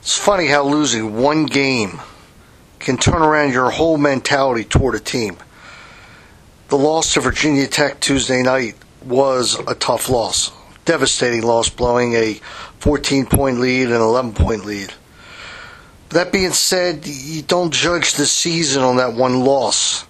It's funny how losing one game can turn around your whole mentality toward a team. The loss to Virginia Tech Tuesday night was a tough loss. Devastating loss, blowing a 14-point lead and an 11-point lead. That being said, you don't judge the season on that one loss.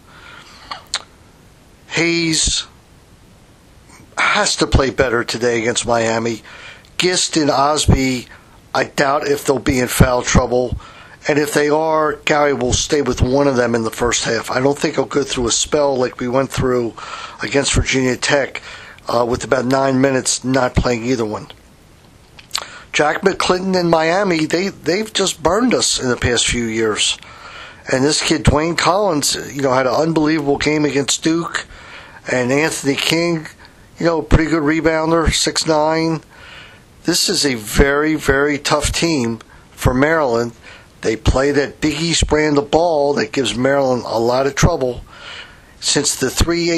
Hayes has to play better today against Miami. Gist and Osby, I doubt if they'll be in foul trouble. And if they are, Gary will stay with one of them in the first half. I don't think he'll go through a spell like we went through against Virginia Tech with about 9 minutes not playing either one. Jack McClinton in Miami, they've just burned us in the past few years. And this kid, Dwayne Collins, had an unbelievable game against Duke. And Anthony King, pretty good rebounder, 6'9". This is a very, very tough team for Maryland. They play that Big East brand of ball that gives Maryland a lot of trouble. Since the three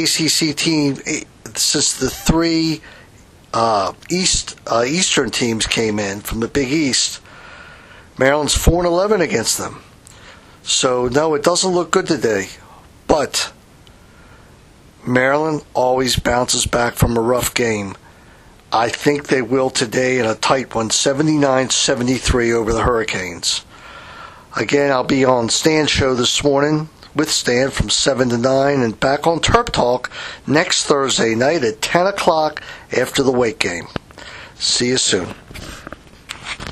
Eastern teams came in from the Big East, Maryland's 4-11 against them. So no, it doesn't look good today. But Maryland always bounces back from a rough game. I think they will today in a tight one, 79-73 over the Hurricanes. Again, I'll be on Stan's show this morning with Stan from 7 to 9 and back on Terp Talk next Thursday night at 10 o'clock after the Wake game. See you soon.